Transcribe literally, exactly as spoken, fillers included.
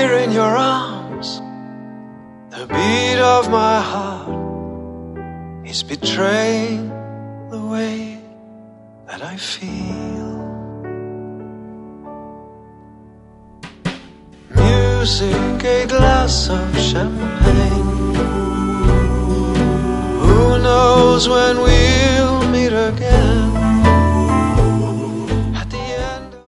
here in your arms, the beat of my heart is betraying the way that I feel. Music, a glass of champagne. Who knows when we'll meet again?